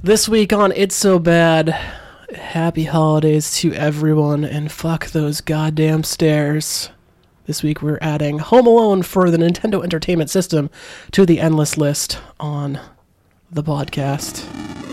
This week on It's So Bad, happy holidays to everyone, and fuck those goddamn stairs. This week we're adding Home Alone for the Nintendo Entertainment System to the endless list on the podcast.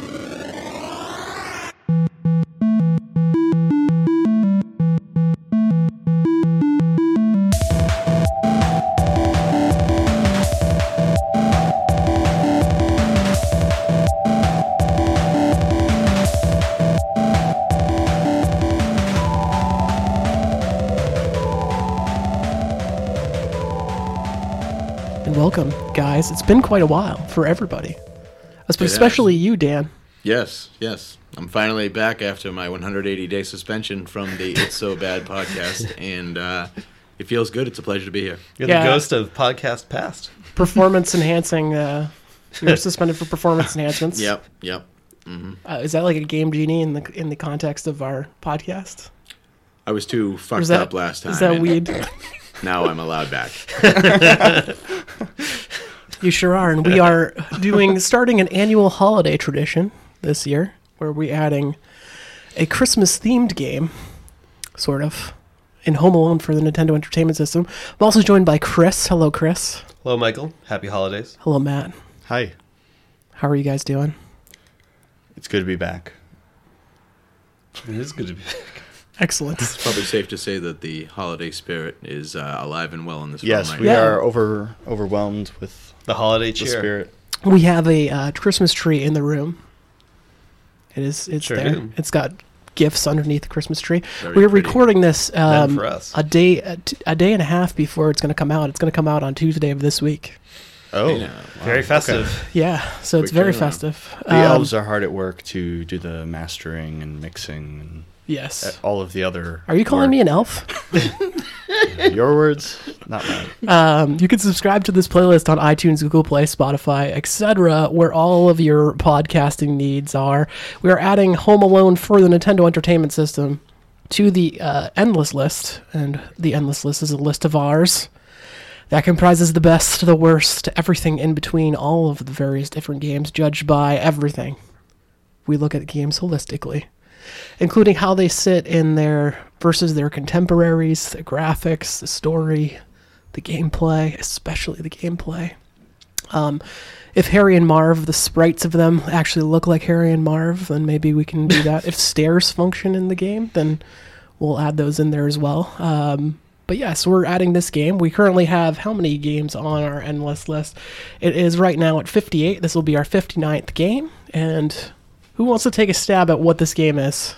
Welcome, guys. It's been quite a while for everybody. Especially you, Dan. Yes. I'm finally back after my 180-day suspension from the It's So Bad podcast, and it feels good. It's a pleasure to be here. You're the ghost of podcast past. Performance enhancing. You're suspended for performance enhancements. Yep. Mm-hmm. Is that like a game genie in the context of our podcast? I was too fucked up last time. Is that weed? Now I'm allowed back. You sure are. And we are starting an annual holiday tradition this year where we're adding a Christmas-themed game, sort of, in Home Alone for the Nintendo Entertainment System. I'm also joined by Chris. Hello, Chris. Hello, Michael. Happy holidays. Hello, Matt. Hi. How are you guys doing? It's good to be back. It is good to be back. Excellent. It's probably safe to say that the holiday spirit is alive and well in this room. Yes, we are overwhelmed with the holiday the cheer. spirit. We have a Christmas tree in the room. It's sure there. do. It's got gifts underneath the Christmas tree. Very We're pretty. recording this For us. a day and a half before it's going to come out. It's going to come out on Tuesday of this week. Oh, Yeah. Very festive. Yeah, so it's Quick very turnaround. festive. the elves are hard at work to do the mastering and mixing and Yes. all of the other. Are you calling me an elf? Your words, not mine. You can subscribe to this playlist on iTunes, Google Play, Spotify, etc., where all of your podcasting needs are. We are adding Home Alone for the Nintendo Entertainment System to the endless list, and the endless list is a list of ours that comprises the best, the worst, everything in between, all of the various different games, judged by everything. We look at games holistically, including how they sit in versus their contemporaries, the graphics, the story, the gameplay, especially the gameplay. If Harry and Marv, the sprites of them, actually look like Harry and Marv, then maybe we can do that. If stairs function in the game, then we'll add those in there as well. But yes, we're adding this game. We currently have how many games on our endless list? It is right now at 58. This will be our 59th game. And who wants to take a stab at what this game is?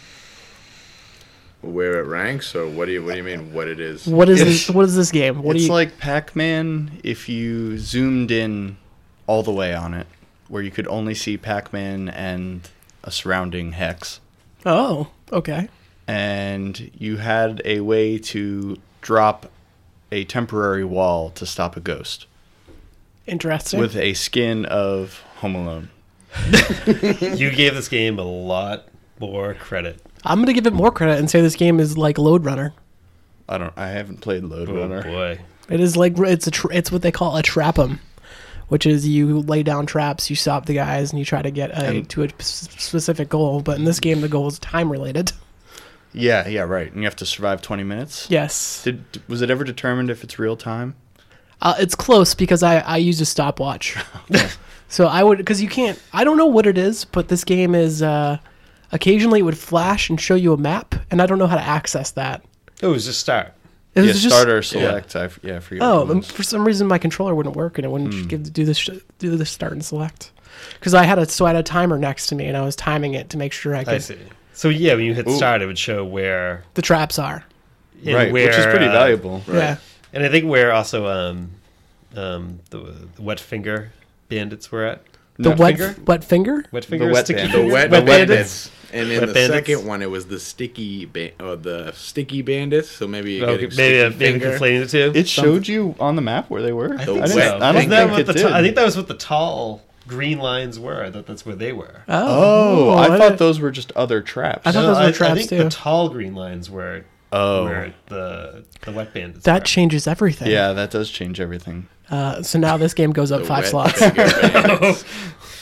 Where it ranks, or what do you mean? What it is? What is this? What is this game? It's like Pac-Man if you zoomed in all the way on it, where you could only see Pac-Man and a surrounding hex. Oh, okay. And you had a way to drop a temporary wall to stop a ghost Interesting. with a skin of Home Alone. You gave this game a lot more credit. I'm gonna give it more credit and say this game is like Lode Runner. I haven't played Lode Oh, Runner. boy. It is like it's what they call a trap 'em, which is you lay down traps, you stop the guys, and you try to get to a specific goal. But in this game, the goal is time related. Yeah, right. And you have to survive 20 minutes? Yes, Was it ever determined if it's real time? it's close because I used a stopwatch. So I would, because you can't. I don't know what it is, but this game is occasionally it would flash and show you a map, and I don't know how to access that. It was just start. It was Yeah, just start or select. I forget. Oh, what it was. for some reason my controller wouldn't work, and it wouldn't do the start and select. Because I had a timer next to me, and I was timing it to make sure I could. I see. So, yeah, when you hit Ooh. start, it would show where... The traps are. and Right, which is pretty valuable. Right. Yeah. And I think where also the wet finger bandits were at. The Wet wet finger? wet finger. Wet finger, wet sticky bandit. The finger? wet bandits. bandits. And in Wet the bandits. second one, it was the sticky bandits. So maybe you're Okay, getting maybe sticky finger. conflating the two. It showed you on the map where they were? I The think wet- so. I don't Isn't that think what it the did. I think that was what the tall green lines were. I thought that's where they were. Oh, I thought didn't- those were just other traps. I thought those were I traps think too. the tall green lines were Oh. where the wet bandits That were. changes everything. Yeah, that does change everything. So now this game goes up The 5 wet slots. finger bandits.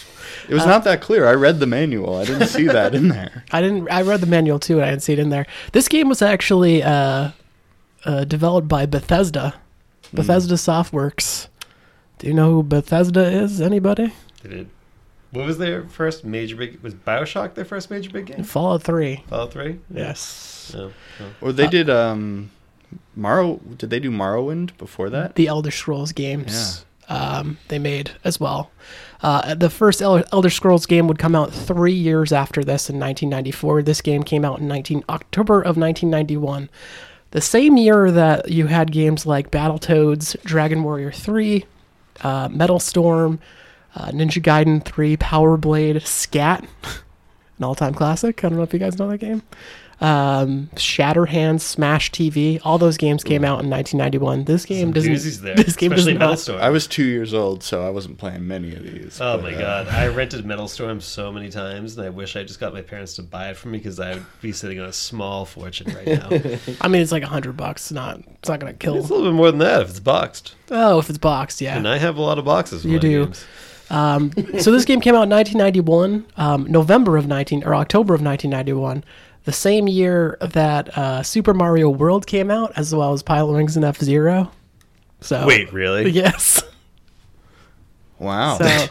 It was not that clear. I read the manual. I didn't see that in there. I read the manual too, and I didn't see it in there. This game was actually developed by Bethesda. Bethesda Softworks. Do you know who Bethesda is? Anybody? They did. What was their first major big? Was BioShock their first major big game? Fallout 3. Fallout 3? Yes. No. Or they did Did they do Morrowind before that? The Elder Scrolls games they made as well. The first Elder Scrolls game would come out 3 years after this in 1994. This game came out in October of 1991. The same year that you had games like Battletoads, Dragon Warrior 3, Metal Storm, Ninja Gaiden 3, Power Blade, Scat, an all-time classic. I don't know if you guys know that game. Shatterhands, Smash TV, all those games came out in 1991. This game doesn't. This game Especially does Metal not. Storm. I was 2 years old, so I wasn't playing many of these. Oh but, my god! I rented Metal Storm so many times, and I wish I just got my parents to buy it for me because I would be sitting on a small fortune right now. I mean, it's like $100. It's not gonna kill. It's a little bit more than that if it's boxed. Oh, if it's boxed, yeah. And I have a lot of boxes. You do. Games. So this game came out in 1991, October of 1991, the same year that Super Mario World came out, as well as Pilot Wings and F-Zero. So Wait, really? yes. Wow. So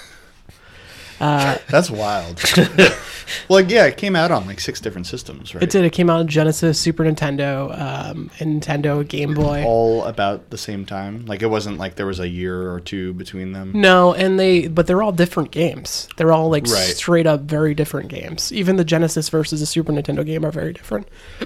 That's wild. Well, yeah, it came out on like 6 different systems, right? it did. It came out on Genesis, Super Nintendo, and Nintendo Game Boy. All about the same time. Like it wasn't like there was a year or two between them. No, but they're all different games. They're all like Right. straight up very different games. Even the Genesis versus the Super Nintendo game are very different.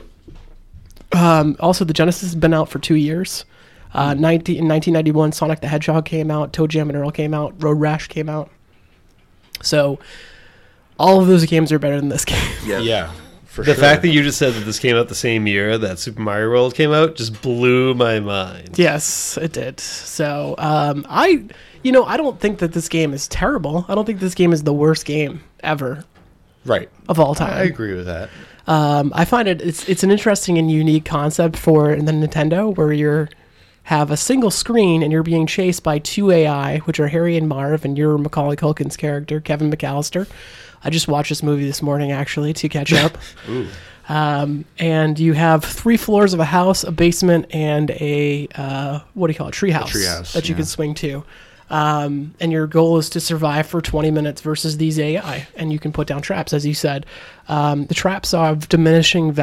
Also, the Genesis has been out for 2 years. In 1991, Sonic the Hedgehog came out, Toe Jam and Earl came out, Road Rash came out. So, all of those games are better than this game. Yeah, for The sure. fact that you just said that this came out the same year that Super Mario World came out just blew my mind. Yes, it did. So, I don't think that this game is terrible. I don't think this game is the worst game ever Right. of all time. I agree with that. I find it's an interesting and unique concept for the Nintendo, where you have a single screen and you're being chased by 2 AI, which are Harry and Marv, and you're Macaulay Culkin's character, Kevin McAllister. I just watched this movie this morning, actually, to catch up. Ooh. And you have 3 floors of a house, a basement, and a treehouse treehouse, that you yeah. can swing to. And your goal is to survive for 20 minutes versus these AI, and you can put down traps, as you said. The traps are of diminishing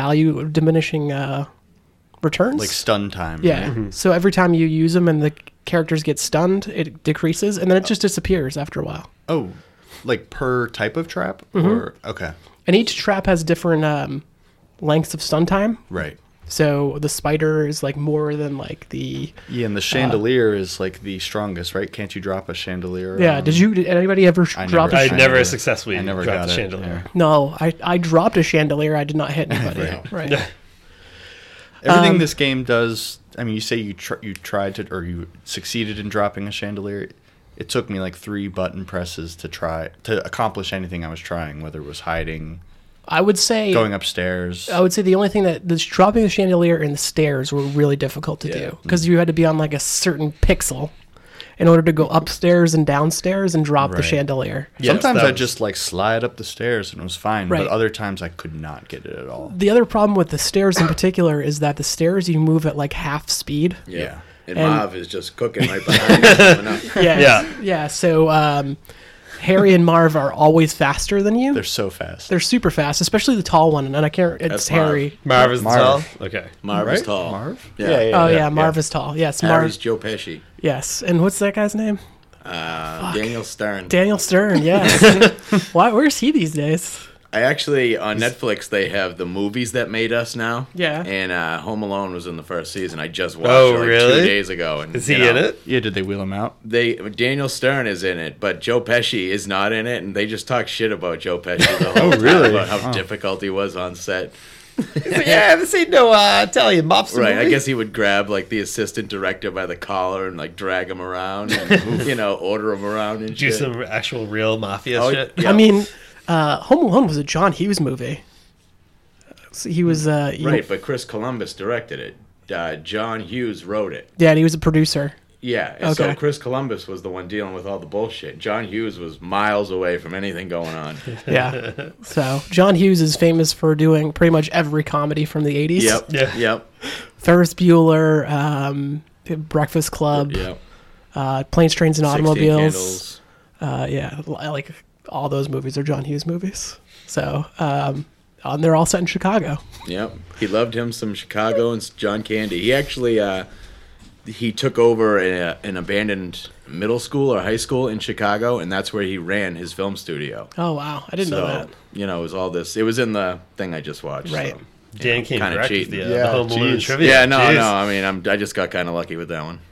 returns. Like stun time. Yeah. right? So every time you use them and the characters get stunned, it decreases, and then it just disappears after a while. Oh, like per type of trap? Or okay. And each trap has different lengths of stun time. Right. So the spider is like more than like the Yeah, and the chandelier is like the strongest, right? Can't you drop a chandelier? yeah. Did anybody ever I drop never- a I I chandelier? never never- successfully I never dropped got the it, chandelier. No, I dropped a chandelier. I did not hit anybody. Right. Right. Everything this game does. I mean, you say you tried to, or you succeeded in dropping a chandelier. It took me like 3 button presses to accomplish anything I was trying, whether it was hiding, I would say going upstairs. I would say the only thing that this dropping the chandelier and the stairs were really difficult to do, because you had to be on like a certain pixel in order to go upstairs and downstairs and drop the Right. chandelier. Yes, Sometimes that I'd was- just like slide up the stairs and it was fine, Right. but other times I could not get it at all. The other problem with the stairs in particular is that the stairs you move at like half speed. Yeah. And And- Mav is just cooking right behind you. coming up. Yeah. So Harry and Marv are always faster than you. They're so fast. They're super fast, especially the tall one. And I can't. It's That's Marv. Harry. Marv is Marv. tall? Okay. Marv right? is tall. Marv? Yeah. Oh yeah, yeah. Marv is tall. Yes, Harry's Marv. Joe Pesci. Yes, and what's that guy's name? Daniel Stern. Daniel Stern. Yes. Why? Where's he these days? I actually, on Netflix, they have the movies that made us now. Yeah. And Home Alone was in the first season. I just watched Oh, it like really? 2 days ago. And, Is he you know, in it? Yeah, did they wheel him out? Daniel Stern is in it, but Joe Pesci is not in it, and they just talk shit about Joe Pesci the whole time really? about how Oh. difficult he was on set. Yeah, this ain't no Italian mobster Right, I movie. guess he would grab like the assistant director by the collar and like drag him around and order him around and Do shit. some actual real mafia Oh, shit. yeah. I mean, Home Alone was a John Hughes movie. So he was Right, but Chris Columbus directed it. John Hughes wrote it. Yeah, and he was a producer. Yeah, and so Okay. Chris Columbus was the one dealing with all the bullshit. John Hughes was miles away from anything going on. Yeah. So John Hughes is famous for doing pretty much every comedy from the 80s. Yep, Yeah. yep, Ferris Bueller, Breakfast Club, yep. Planes, Trains, and 16 Automobiles. Candles. Yeah, like all those movies are John Hughes movies. So and they're all set in Chicago. Yep, he loved him some Chicago and John Candy. He actually he took over an abandoned middle school or high school in Chicago, and that's where he ran his film studio. Oh wow, I didn't know that. You know, it was all this. It was in the thing I just watched. Right. So, Dan came kinda correct with cheating. the Yeah, Home Alone jeez. trivia. Yeah, no, Jeez. no. I mean, I just got kind of lucky with that one.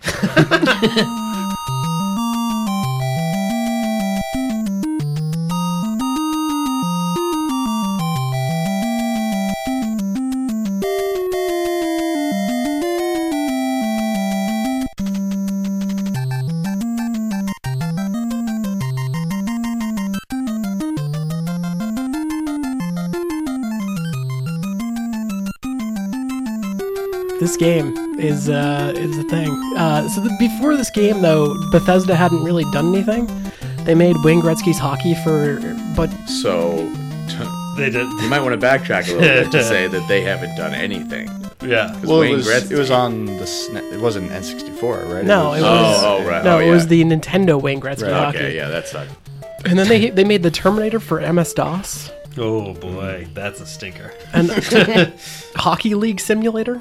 This game is the thing. Before this game, though, Bethesda hadn't really done anything. They made Wayne Gretzky's Hockey but So They did. you might want to backtrack a little bit to say that they haven't done anything. Yeah. Well, Wayne it was Gretzky- on the SNES. It wasn't N64, right? no, it was right. no, Oh, it was yeah. the Nintendo Wayne Gretzky Hockey. Okay, yeah, that sucked. And then they made the Terminator for MS DOS Oh boy, that's a stinker. and Hockey League Simulator.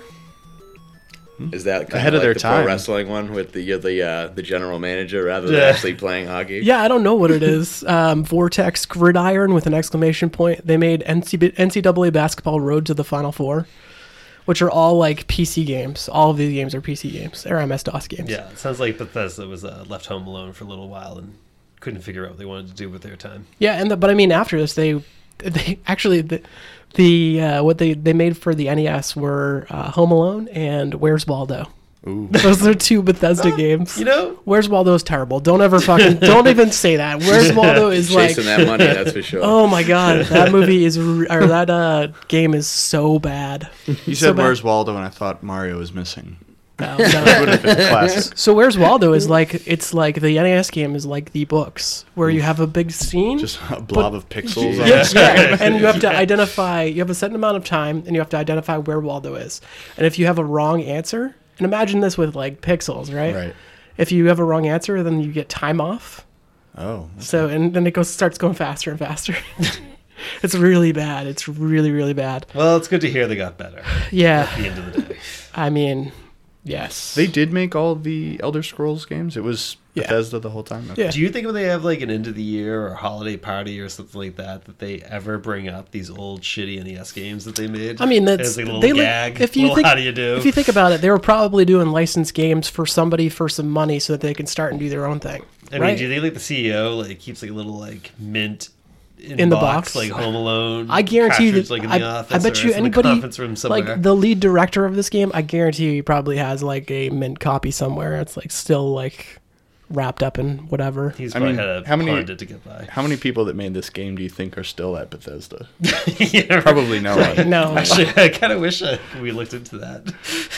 Is that kind Ahead of of their the time. pro wrestling one with the general manager rather than Yeah. actually playing hockey? Yeah, I don't know what it is. Vortex Gridiron with an exclamation point. They made NCAA basketball Road to the Final Four, which are all like PC games. All of these games are PC games. They're MS-DOS games. Yeah, it sounds like Bethesda was left home alone for a little while and couldn't figure out what they wanted to do with their time. Yeah, but I mean, after this, they actually what they made for the NES were Home Alone and Where's Waldo. Ooh. Those are two Bethesda games. You know, Where's Waldo is terrible. Don't ever don't even say that. Where's Waldo is like, Chasing that money, that's for sure. oh my god, that movie is that game is so bad. You So said bad. Where's Waldo, and I thought Mario was missing. No, Would no. have been classic. So Where's Waldo is like it's like the NES game is like the books where you have a big scene. Just a blob of pixels. on Yeah, the screen. yeah, and you have to identify. You have a certain amount of time, and you have to identify where Waldo is. And if you have a wrong answer, and imagine this with like pixels, right? Right. If you have a wrong answer, then you get time off. Oh. So and then starts going faster and faster. It's really bad. It's really really bad. well, it's good to hear they got better Yeah, at the end of the day. I mean, yes. They did make all the Elder Scrolls games. It was Yeah. Bethesda the whole time. Okay. Yeah. Do you think when they have like an end of the year or holiday party or something like that, that they ever bring up these old shitty NES games that they made? I mean, that's as a little they gag. if you little, think how do you do? if you think about it, they were probably doing licensed games for somebody for some money so that they can start and do their own thing. I mean, right? do you think like the CEO like keeps like a little like mint In the box? like Home Alone? I guarantee cartridge, that like in the office, I bet or you it's in the anybody conference room somewhere. like the lead director of this game, I guarantee you he probably has like a mint copy somewhere. It's like still like wrapped up in whatever. He's I probably mean, had a how many- pundit to get by. How many people that made this game do you think are still at Bethesda? Yeah, Probably no one. No. Actually, I kind of wish we looked into that.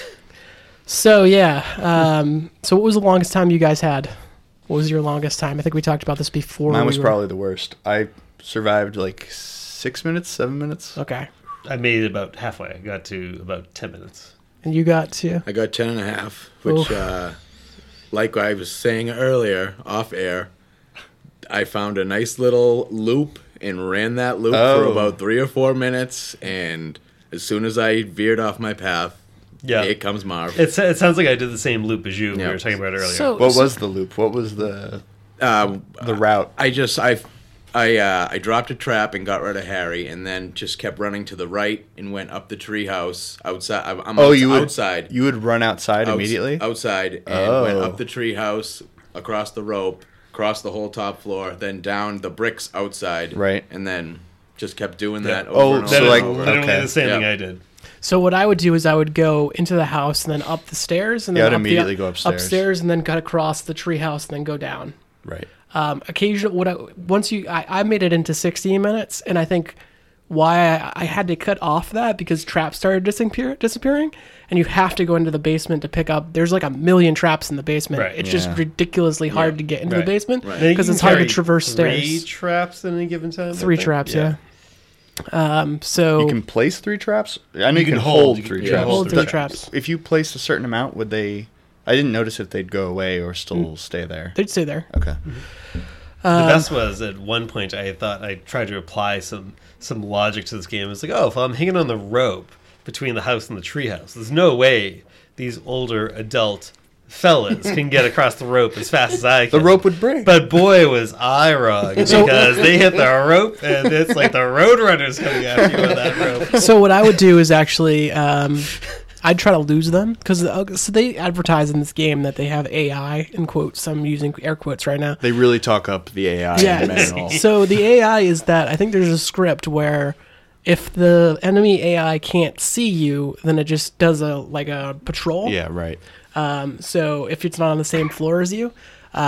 So yeah. So what was the longest time you guys had? What was your longest time? I think we talked about this before. Mine was we were- probably the worst. I survived like 6 minutes, 7 minutes. okay. I made it about halfway. I got to about 10 minutes. And you got to I got 10 and a half, which, like I was saying earlier, off air, I found a nice little loop and ran that loop for Oh. about 3 or 4 minutes, and as soon as I veered off my path, Yeah. it comes Marv. It sounds like I did the same loop as you we Yeah. were talking about earlier. so What was the loop? What was the route? I dropped a trap and got rid of Harry, and then just kept running to the right and went up the treehouse outside. Outside. You would run outside Outs- immediately? Outside and went Oh. up the treehouse, across the rope, across the whole top floor, then down the bricks outside. Right. And then just kept doing that Yeah. over Oh, and over. so That is like- and over. literally okay. the same thing Yeah. I did. So what I would do is I would go into the house and then up the stairs and Yeah, then I'd up immediately go upstairs. upstairs and then cut across the treehouse and then go down. Right. Occasionally, I made it into 16 minutes, and I think why I had to cut off that, because traps started disappearing, and you have to go into the basement to pick up. There's like a million traps in the basement. Right. It's just ridiculously hard to get into the basement Right. Then you because can it's hard to carry traverse 3 stairs. traps at any given time. I 3 think. traps, yeah. So You can place 3 traps. I know you can can hold- hold you 3 can traps. hold 3 But traps. If you placed a certain amount, would they? I didn't notice if they'd go away or still stay there. They'd stay there. Okay. The best was at one point I thought I tried to apply some logic to this game. It's like, oh, if I'm hanging on the rope between the house and the treehouse, there's no way these older adult fellas can get across the rope as fast as I can. The rope would break. But boy, was I wrong, because they hit the rope and it's like the Roadrunners coming after you on that rope. So what I would do is actually, I'd try to lose them, because so they advertise in this game that they have AI in quotes. I'm using air quotes right now. They really talk up the AI in the manual. So the AI is that I think there's a script where if the enemy AI can't see you, then it just does a patrol. Yeah, right. So if it's not on the same floor as you,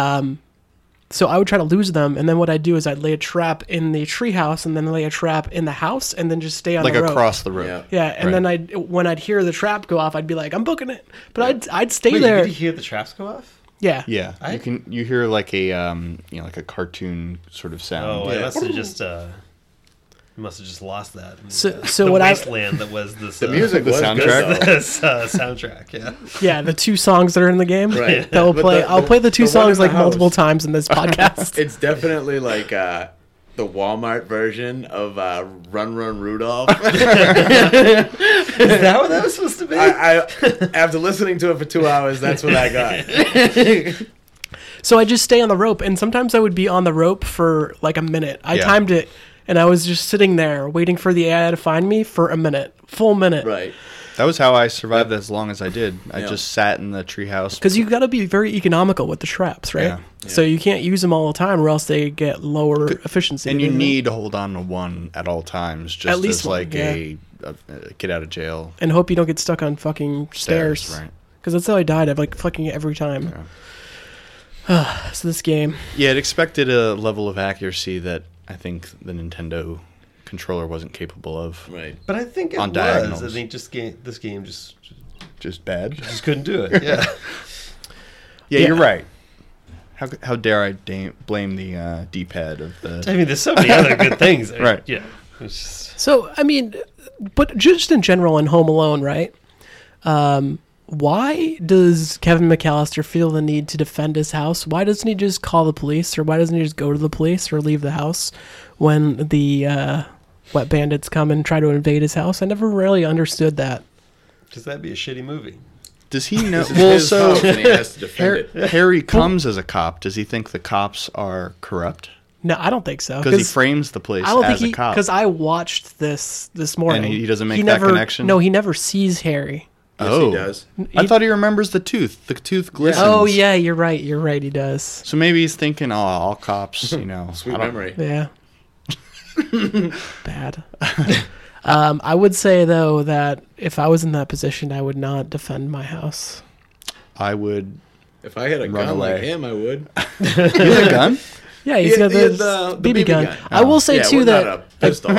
so I would try to lose them, and then what I'd do is I'd lay a trap in the treehouse, and then lay a trap in the house, and then just stay on Like the rope. across the rope. Yeah. Yeah, and Right. then when I'd hear the trap go off, I'd be like, I'm booking it. But I'd stay Wait, there. did you hear the traps go off? Yeah. Yeah, you hear like a like a cartoon sort of sound. Oh, I Yeah. must have just lost that. So the what I wasteland that was this. The music the was soundtrack? good, though. This soundtrack, yeah. yeah, the 2 songs that are in the game. Right. That will But play. I'll play the 2 the one in songs the like multiple house. times in this podcast. It's definitely like the Walmart version of Run Run Rudolph. Is that what that was supposed to be? I after listening to it for 2 hours, that's what I got. So I just stay on the rope, and sometimes I would be on the rope for like a minute. I Yeah. timed it, and I was just sitting there waiting for the AI to find me for a minute, full minute. Right. That was how I survived as long as I did. I Yeah. just sat in the treehouse. Because you got to be very economical with the traps, right? Yeah. So you can't use them all the time, or else they get lower efficiency. And you doesn't it? need to hold on to one at all times, just At least as one, like yeah. a get out of jail and hope you don't get stuck on fucking stairs. Right. Because that's how I died. I've like fucking every time. So this game, Yeah, it expected a level of accuracy that I think the Nintendo controller wasn't capable of. Right. But I think it On was. diagonals. I think this game just Just bad. couldn't do it. Yeah. Yeah, Yeah. you're right. How dare I blame the D-pad of the... I mean, there's so many other good things. Right. Yeah. It's just, so I mean, but just in general in Home Alone, right? Why does Kevin McAllister feel the need to defend his house? Why doesn't he just call the police, or why doesn't he just go to the police or leave the house when the wet bandits come and try to invade his house? I never really understood that. because that'd be a shitty movie. Does he know? This is Well, his so house, and he has to defend it. Harry comes as a cop. Does he think the cops are corrupt? No, I don't think so. Because he frames the place I don't as think a cop. because I watched this morning. And he doesn't make that never, connection? No, he never sees Harry. Yes, he does. I thought he remembers the tooth. The tooth glistens. Oh yeah, you're right. You're right. He does. So maybe he's thinking, oh, all cops, you know. Sweet I don't- memory. Yeah. Bad. I would say though that if I was in that position, I would not defend my house. I would. If I had a Run gun like away. him, I would. You have a gun? Yeah, he's got He had the the BB gun. gun. I will say Yeah, too we're that not a pistol.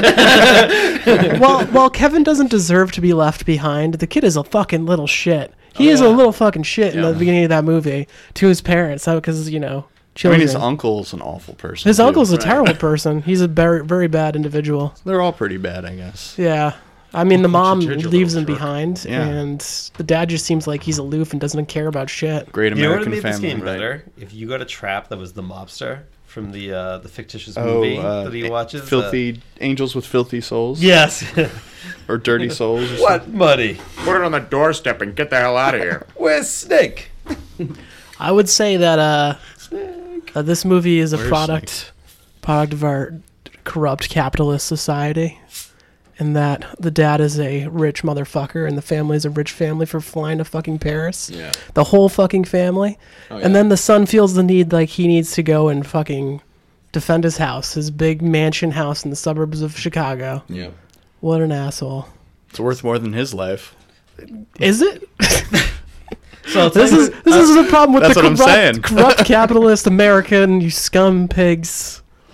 while Kevin doesn't deserve to be left behind, the kid is a fucking little shit. He is a yeah. little fucking shit in Yeah. the beginning of that movie to his parents, because I mean, children. his uncle's an awful person. His too. uncle's a Right. terrible person. He's a very, very bad individual. They're all pretty bad, I guess. Yeah. I mean, the mom Judge a leaves little him jerk. behind, Yeah. and the dad just seems like he's aloof and doesn't care about shit. Great You know what American made this family. game Right. better? If you got a trap that was the mobster from the fictitious Oh, movie that he watches. Filthy Angels with Filthy Souls? Yes. Or Dirty Souls? Or What, Muddy? Put it on the doorstep and get the hell out of here. Where's Snake? I would say that this movie is a Where's product of our corrupt capitalist society, and that the dad is a rich motherfucker and the family is a rich family for flying to fucking Paris. Yeah. The whole fucking family. Oh, yeah. And then the son feels the need like he needs to go and fucking defend his house, his big mansion house in the suburbs of Chicago. Yeah. What an asshole. It's worth more than his life. Is it? So This is the problem with That's the what I'm saying. corrupt capitalist American, you scum pigs.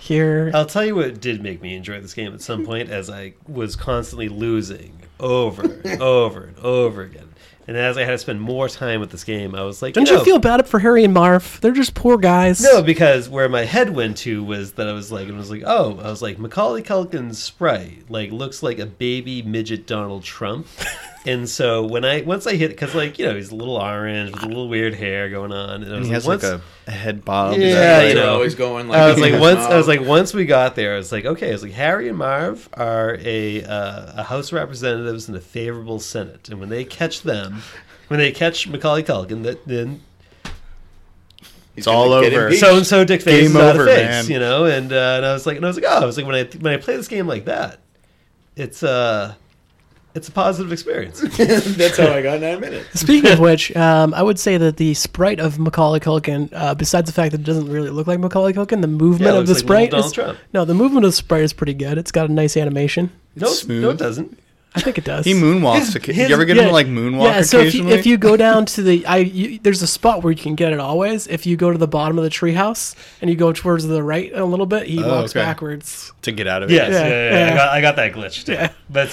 Here, I'll tell you what did make me enjoy this game at some point, as I was constantly losing over and over and over again. And as I had to spend more time with this game, I was like, don't you feel bad for Harry and Marv? They're just poor guys. No, because where my head went to was that I was like, Macaulay Culkin's sprite looks like a baby midget Donald Trump. And so once I hit, because he's a little orange with a little weird hair going on, and I was he has a head bob. Yeah, always going I was like, once we got there, I was like, okay, Harry and Marv are a House of Representatives in a favorable Senate, and when they catch Macaulay Culkin, then it's all over. So and so Dick Face Game is out over, of face, man. And I was like, when I play this game like that, it's a positive experience. That's how I got 9 minutes. Speaking of which, I would say that the sprite of Macaulay Culkin, besides the fact that it doesn't really look like Macaulay Culkin, the movement of the sprite the movement of the sprite is pretty good. It's got a nice animation. No, smooth. No, it doesn't. I think it does. He moonwalks. You ever get him to moonwalk? Yeah. So occasionally? if you go down to there's a spot where you can get it always. If you go to the bottom of the treehouse and you go towards the right a little bit, he walks backwards to get out of it. Yes, yeah. I got that glitch too. Yeah. But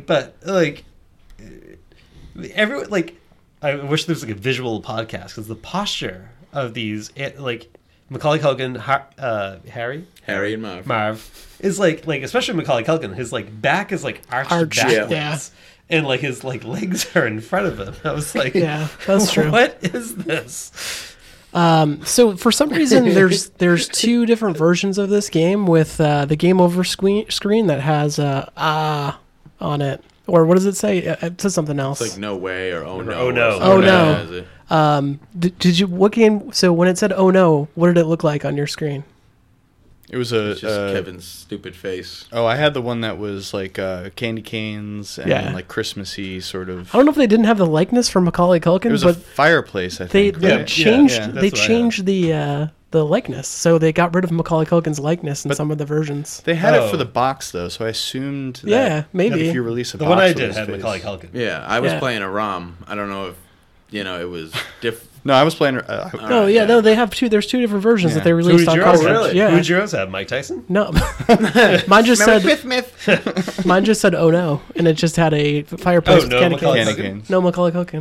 everyone I wish there was a visual podcast, because the posture of these Macaulay Culkin, Harry and Marv is especially Macaulay Culkin, his back is arched backwards, yeah. and his legs are in front of him. I was like, yeah, that's true. What is this? So for some reason, there's two different versions of this game with the game over screen that has on it. Or what does it say? It says something else. It's no way or oh no. Oh no. Oh no. Did you, what game? So when it said oh no, what did it look like on your screen? It was just Kevin's stupid face. Oh, I had the one that was candy canes and Christmassy sort of. I don't know if they didn't have the likeness for Macaulay Culkin. It was a fireplace, I think. They changed the likeness, so they got rid of Macaulay Culkin's likeness in some of the versions. They had it for the box though, so I assumed that maybe if you release a box, the one I did had Macaulay Culkin. Yeah, I was playing a ROM. I don't know if it was different. No, I was playing. No, they have two. There's two different versions that they released on cartridge. Really? Yeah. Who did yours have? Mike Tyson? No, mine just said. Mine just said oh no, and it just had a fireplace with candy canes. No Macaulay Culkin.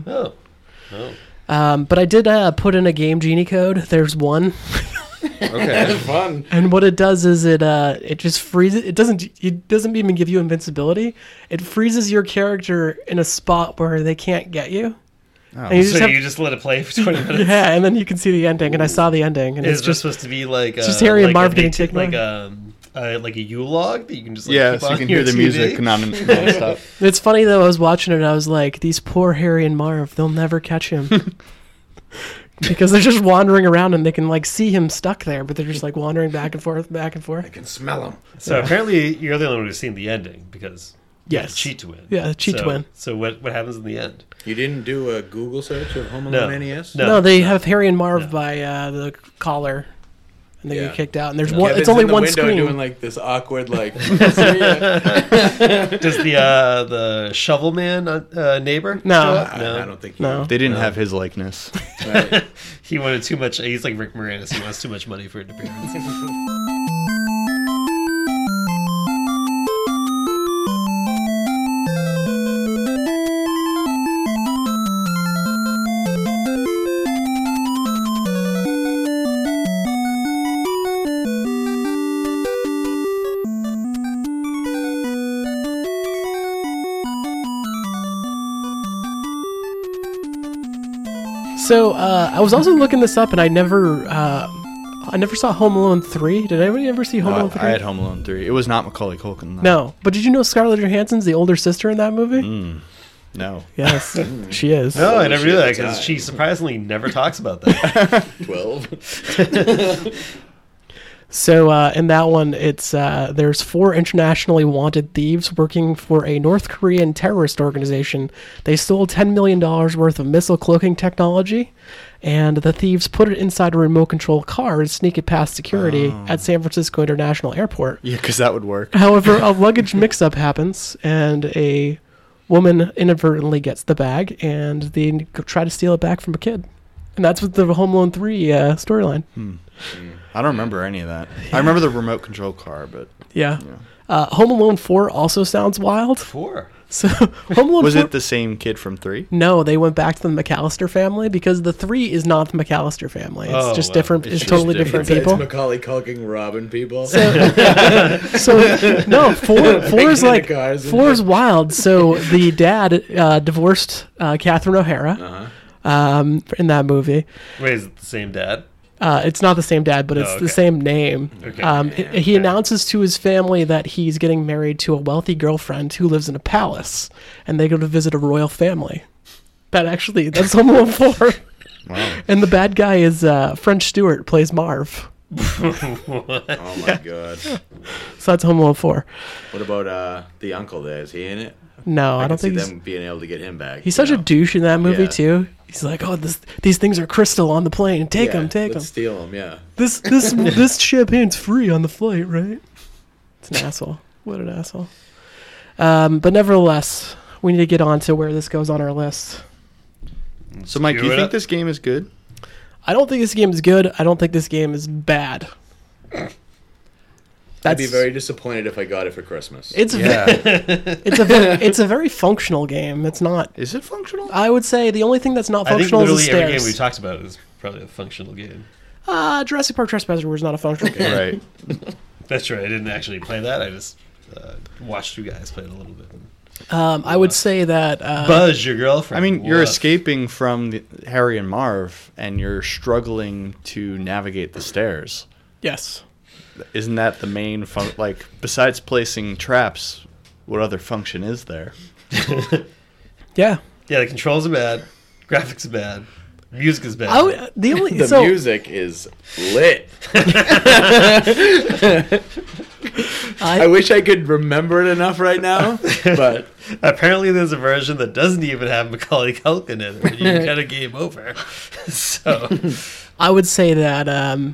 Oh. But I did put in a game genie code. There's one. Okay, that's fun. And what it does is it just freezes. It doesn't even give you invincibility. It freezes your character in a spot where they can't get you. Oh. You just let it play for 20 minutes? Yeah, and then you can see the ending, and I saw the ending. And it's just supposed to be just Harry and Marv getting taken like a U-log that you can just so you can hear the TV. music non-stop. It's funny though. I was watching it, and I was like, these poor Harry and Marv, they'll never catch him. Because they're just wandering around and they can see him stuck there, but they're just wandering back and forth. I can smell him. So apparently you're the only one who's seen the ending, because cheat to win. Yeah, cheat to win. So what happens in the end? You didn't do a Google search of Home Alone NES? No, they have Harry and Marv by the collar, and they get kicked out. And there's one. Kevin's it's only in the one window screen. doing this awkward Does the shovel man neighbor? No. show up? I don't think. They didn't have his likeness. Right. He wanted too much. He's like Rick Moranis. He wants too much money for an appearance. So I was also looking this up, and I never saw Home Alone 3. Did anybody ever see Home Alone 3? I had Home Alone 3. It was not Macaulay Culkin. No, but did you know Scarlett Johansson's the older sister in that movie? No. Yes, she is. No, I never knew that, because she surprisingly never talks about that. 12. So in that one, it's there's 4 internationally wanted thieves working for a North Korean terrorist organization. They stole $10 million worth of missile cloaking technology, and the thieves put it inside a remote control car and sneak it past security at San Francisco International Airport. Yeah, because that would work. However, a luggage mix-up happens, and a woman inadvertently gets the bag, and they try to steal it back from a kid. And that's with the Home Alone 3 storyline. I don't remember any of that. I remember the remote control car, but Yeah. Home Alone 4 also sounds wild. 4. So Home Alone was 4, it the same kid from 3? No, they went back to the McAllister family because the 3 is not the McAllister family. It's Oh, just wow. different. It's It's just totally different. different people. It's Macaulay Culkin robbing people. So no, four is Breaking like into cars and 4 is wild. So the dad divorced Catherine O'Hara in that movie. Wait, is it the same dad? It's not the same dad, but it's okay. the same name. Okay. He announces to his family that he's getting married to a wealthy girlfriend who lives in a palace, and they go to visit a royal family. That's Home Alone 4. Wow. And the bad guy is French Stewart, plays Marv. Oh my god. So that's Home Alone 4. What about the uncle there? Is he in it? No, I can don't see think he's... them being able to get him back. He's such a douche in that movie Yeah. too. He's like, "Oh, these things are crystal on the plane. Take them, take them. Let's steal them. Yeah. This champagne's free on the flight, right?" It's an asshole. What an asshole. But nevertheless, we need to get on to where this goes on our list. So, Mike, do Screw you it think up. this game is good? I don't think this game is good. I don't think this game is bad. I'd be very disappointed if I got it for Christmas. It's Yeah. it's a very functional game. It's not. Is it functional? I would say the only thing that's not I think functional is the literally every game stairs. we talked about is probably a functional game. Jurassic Park Trespasser was not a functional game. Right. That's right. I didn't actually play that. I just watched you guys play it a little bit. I would say that Buzz, your girlfriend. I mean, you're Woof. escaping from Harry and Marv, and you're struggling to navigate the stairs. yes. Isn't that the main fun? Like, besides placing traps, what other function is there? Yeah. Yeah, the controls are bad. Graphics are bad. Music is bad. The only the so music is lit. I I, wish I could remember it enough right now, but Apparently, there's a version that doesn't even have Macaulay Culkin in it. And you kind of game over. So, I would say that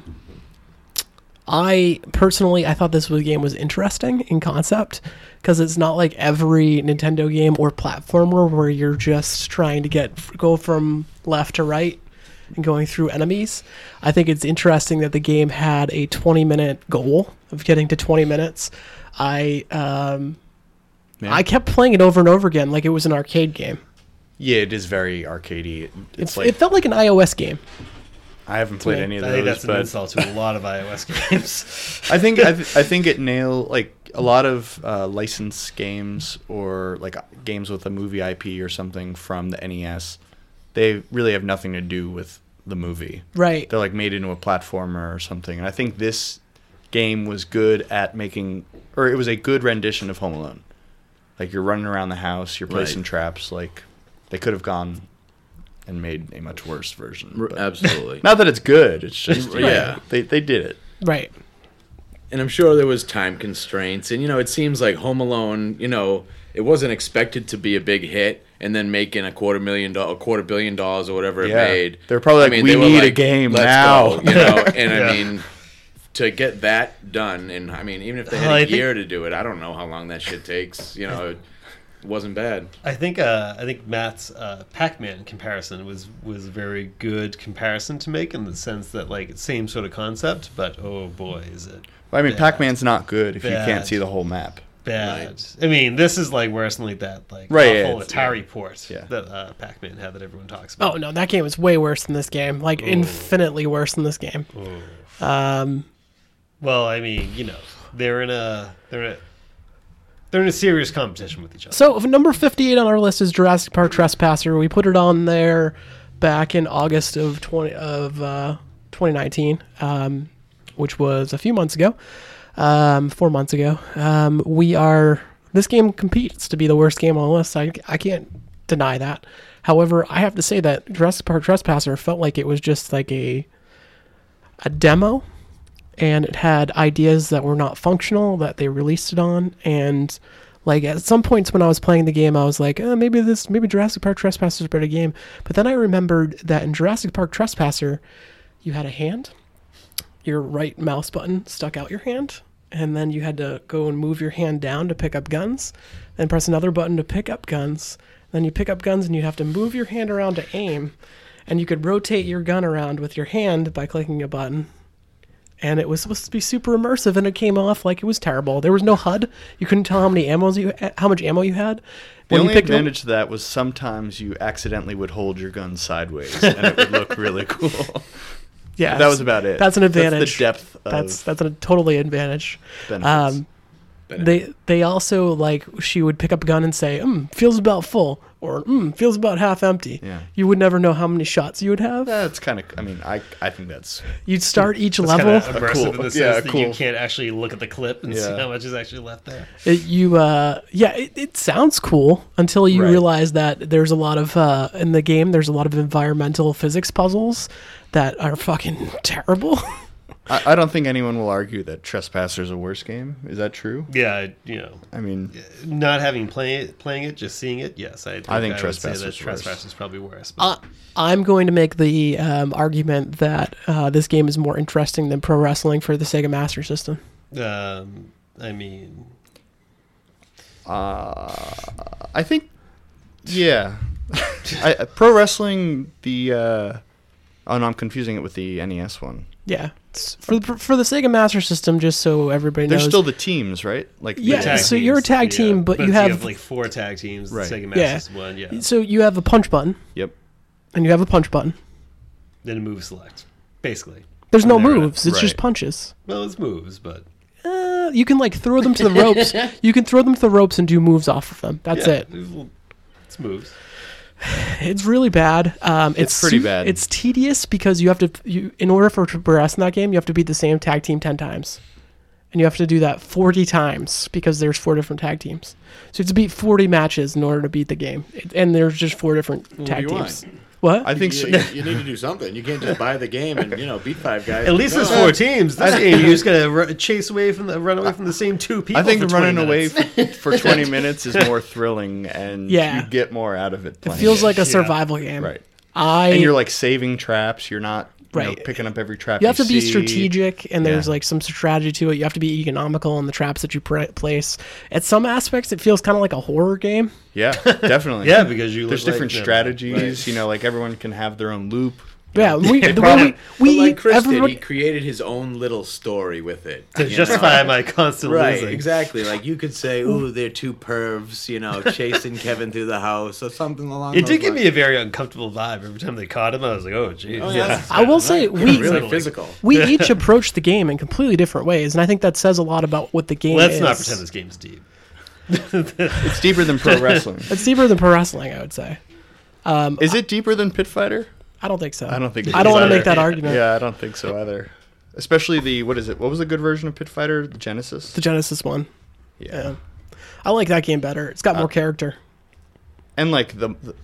I thought this game was interesting in concept because it's not like every Nintendo game or platformer where you're just trying to go from left to right and going through enemies. I think it's interesting that the game had a 20-minute goal of getting to 20 minutes. I kept playing it over and over again like it was an arcade game. Yeah, it is very arcadey. It's like It felt like an iOS game. I haven't played me. any of I think those, that's an but insult to a lot of iOS games. I think it nailed like a lot of licensed games or like games with a movie IP or something from the NES. They really have nothing to do with the movie. Right. They're like made into a platformer or something. And I think this game was good at making, or it was a good rendition of Home Alone. Like you're running around the house, you're placing Right. traps. Like they could have gone and made a much worse version. but- absolutely. Not that it's good. It's just Yeah. they did it. Right. And I'm sure there was time constraints. And, it seems like Home Alone, it wasn't expected to be a big hit and then making a $250 million or whatever it Yeah. made. They're probably like, "We they were need a game "Let's now." go," and Yeah. I mean, to get that done, and I mean, even if they Well, had I a think- year to do it, I don't know how long that shit takes. It wasn't bad. I think Matt's Pac-Man comparison was a very good comparison to make in the sense that like it's same sort of concept, but oh boy, is it I mean, bad. Pac-Man's not good if you can't Bad. see the whole map. bad. Right. I mean, this is like worse than like that Right, awful yeah, Atari port yeah. that Pac-Man had that everyone talks about. Oh no, that game is way worse than this game. Like infinitely worse than this game. Well, I mean, they're in a serious competition with each other. So number 58 on our list is Jurassic Park Trespasser. We put it on there back in August of 2019, which was a few months ago, 4 months ago. This game competes to be the worst game on the list. I can't deny that. However, I have to say that Jurassic Park Trespasser felt like it was just like a demo, and it had ideas that were not functional that they released it on. And like at some points when I was playing the game, I was like, maybe Jurassic Park Trespasser is a better game. But then I remembered that in Jurassic Park Trespasser, you had a hand, your right mouse button stuck out your hand, and then you had to go and move your hand down to pick up guns, then press another button to pick up guns. Then you pick up guns and you have to move your hand around to aim. and you could rotate your gun around with your hand by clicking a button. And it was supposed to be super immersive, and it came off like it was terrible. There was no HUD. You couldn't tell how much ammo you had. The When you only picked it up. advantage to that was sometimes you accidentally would hold your gun sideways, and it would look really cool. Yeah, That was about it. That's an advantage. That's the depth of That's a totally advantage. benefits. They also, like, she would pick up a gun and say, feels about full, or feels about half empty. Yeah. You would never know how many shots you would have. That's kind of. I mean, I think that's. You'd start each It's level. kind of immersive cool- in the sense yeah, that cool. you can't actually look at the clip and see Yeah. how much is actually left there. It sounds cool until you Right. realize that there's a lot of in the game. There's a lot of environmental physics puzzles that are fucking terrible. I don't think anyone will argue that Trespasser's a worse game. Is that true? Yeah, I mean, not having playing it, just seeing it. Yes, I think I think would say Trespasser's that worse. Trespasser's probably worse. But I'm going to make the argument that this game is more interesting than pro wrestling for the Sega Master System. I mean, I think, yeah. Pro Wrestling, oh no, I'm confusing it with the NES one. Yeah, for the Sega Master System, just so everybody knows. There's still the teams, right? Like Yeah, tag so teams, you're a tag team, but you have like 4 tag teams. Right. The Sega Yeah. Master's one, yeah. So you have a punch button, Yep. and you have a punch button. Then a move select, basically. There's no And they're moves; it's just right. punches. Well, it's moves, but You can like throw them to the ropes. You can throw them to the ropes and do moves off of them. That's yeah, it. It's moves. It's really bad. It's pretty bad. It's tedious because you have to. In order for to progress in that game, you have to beat the same tag team 10 times, and you have to do that 40 times because there's 4 different tag teams. So you have to beat 40 matches in order to beat the game, and there's just 4 different tag do you teams. What? I think so. You need to do something. You can't just buy the game and beat 5 guys. At least there's No. 4 teams. This game, you just gotta run away from the same 2 people. I think for 20 running away minutes. for 20 minutes is more thrilling, and Yeah. you get more out of it. It playing feels it. like a survival game. Right. And And you're like saving traps. You're not Right. picking up every trap. You have to be see. strategic, and there's Yeah. like some strategy to it. You have to be economical in the traps that you place. At some aspects, it feels kind of like a horror game. Yeah, definitely. Yeah, because you There's look different like, strategies. You know, like everyone can have their own loop. Yeah, the way But we like Chris did, everybody, he created his own little story with it. to you know? justify my constant Right, losing. exactly. Like you could say, "Ooh, they're 2 pervs," chasing Kevin through the house or something along. It those did give lines. me a very uncomfortable vibe every time they caught him. I was like, "Oh, geez." Oh, yeah. I will say Really we physical. we each approach the game in completely different ways, and I think that says a lot about what the game Let's is. not pretend this game's deep. It's deeper than pro wrestling. It's deeper than pro wrestling, I would say. Is it deeper than Pit Fighter? I don't think so. I don't think. I don't want to either. make that argument. Yeah, I don't think so either. Especially the what is it? What was a good version of Pit Fighter? The Genesis. The Genesis one. Yeah. Yeah. I like that game better. It's got more character. And like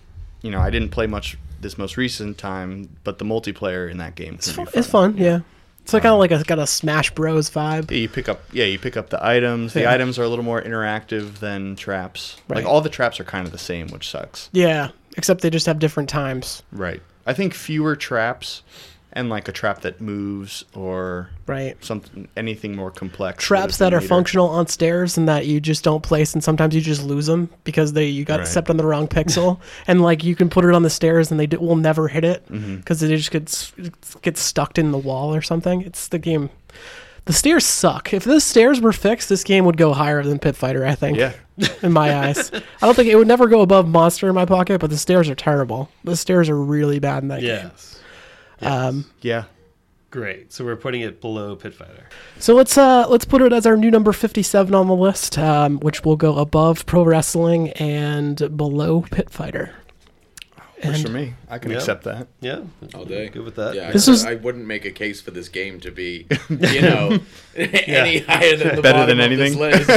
I didn't play much this most recent time, but the multiplayer in that game can be It's fun, yeah. It's like kind of like got a Smash Bros vibe. You pick up the items. The Yeah. items are a little more interactive than traps. Right. Like all the traps are kind of the same, which sucks. Yeah, except they just have different times. Right. I think fewer traps and like a trap that moves or Right. anything more complex. Traps that are functional on stairs and that you just don't place, and sometimes you just lose them because you got Right. stepped on the wrong pixel, and like you can put it on the stairs and will never hit it because it just gets stuck in the wall or something. It's the game. The stairs suck. If the stairs were fixed, this game would go higher than Pit Fighter, I think. Yeah. In my eyes, I don't think it would never go above Monster in my pocket, but the stairs are terrible. The stairs are really bad in that game. Yes. Yeah. Great. So we're putting it below Pit Fighter. So let's put it as our new number 57 on the list, which will go above Pro Wrestling and below Pit Fighter. Works And- for me. I can Yeah. accept that. Yeah. All day. Good with that. Yeah, This I wouldn't make a case for this game to be, any higher than the Better bottom than of this anything? list.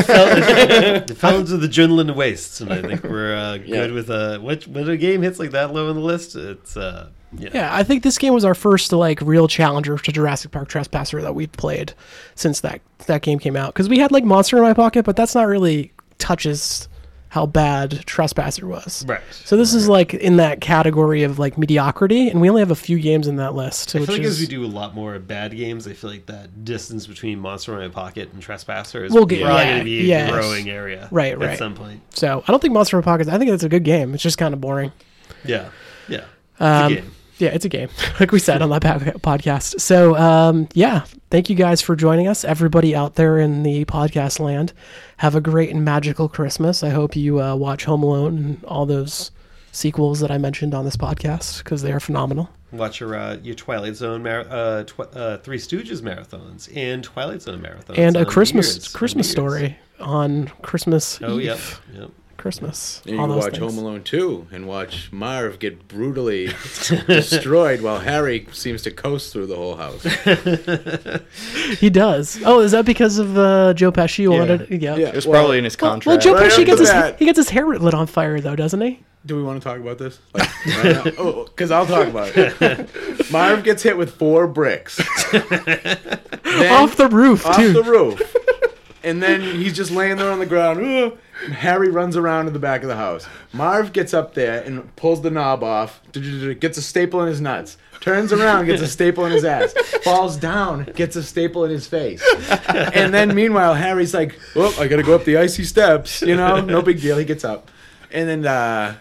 It fell into the Junlin Wastes, and I think we're good Yeah. with when a game hits like that low on the list, it's Yeah, I think this game was our first real challenger to Jurassic Park Trespasser that we've played since that game came out. Because we had Monster in my pocket, but that's not really touches how bad Trespasser was. right. So this is in that category of mediocrity, and we only have a few games in that list. I which feel like is, as we do a lot more bad games, I feel like that distance between Monster in My Pocket and Trespasser is We'll probably get- going yeah, to be a yes. growing area Right. at some point. So I don't think Monster in my pocket. I think it's a good game. It's just kind of boring. Yeah. Yeah. It's Um, a game. Yeah, it's a game, like we said on that podcast. So, yeah, thank you guys for joining us. Everybody out there in the podcast land, have a great and magical Christmas. I hope you watch Home Alone and all those sequels that I mentioned on this podcast because they are phenomenal. Watch your Twilight Zone, Three Stooges marathons and Twilight Zone marathons, and a on Christmas story on Christmas Oh, Eve. yep. Christmas. And you all can those watch things. Home Alone 2 and watch Marv get brutally destroyed while Harry seems to coast through the whole house. He does. Oh, is that because of Joe Pesci wanted? Yeah. Yeah. It was Well- probably in his Well, contract. Joe Right Pesci after that- he gets his hair lit on fire though, doesn't he? Do we want to talk about this? Like, right now? Oh, because I'll talk about it. Marv gets hit with 4 bricks. Then- Off the roof, off too. the roof. And then he's just laying there on the ground. "Ugh." And Harry runs around in the back of the house. Marv gets up there and pulls the knob off, gets a staple in his nuts, turns around, gets a staple in his ass, falls down, gets a staple in his face. And then meanwhile, Harry's like, "Oh, I gotta go up the icy steps, no big deal." He gets up. And then,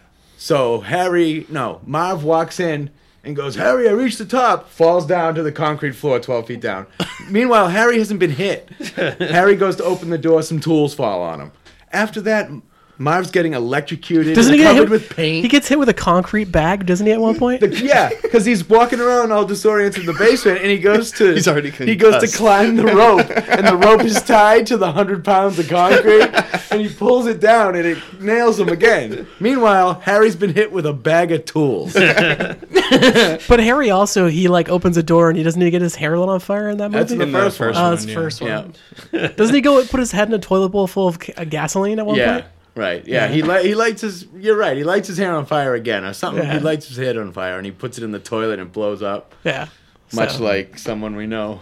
Marv walks in and goes, "Harry, I reached the top," falls down to the concrete floor 12 feet down. Meanwhile, Harry hasn't been hit. Harry goes to open the door, some tools fall on him. After that, Marv's getting electrocuted, Doesn't he get covered hit with paint. He gets hit with a concrete bag, doesn't he? At one point. Yeah, because he's walking around all disoriented in the basement, and he goes to He's already he goes to concussed. climb the rope, and the rope is tied to the 100 pounds of concrete, and he pulls it down, and it nails him again. Meanwhile, Harry's been hit with a bag of tools. But Harry also he opens a door and he doesn't even get his hair lit on fire in that movie. That's in the In the first first one. Oh, that's the yeah. first one. Yeah, Doesn't he go put his head in a toilet bowl full of gasoline at one yeah. point? Right, yeah, he lights his. You're right. He lights his hair on fire again, or something. Yeah. He lights his head on fire, and he puts it in the toilet, and it blows up. Yeah. Much So, like someone we know.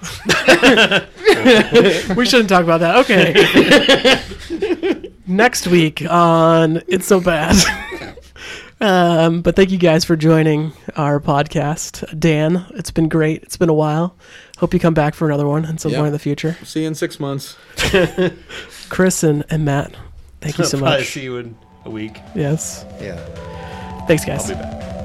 we shouldn't talk about that. Okay. Next week on It's So Bad. But thank you guys for joining our podcast. Dan, it's been great. It's been a while. Hope you come back for another one at some Yep. point in the future. See you in 6 months. Chris and Matt, thank you so I'll probably much. see you in a week. Yes. Yeah. Thanks, guys. I'll be back.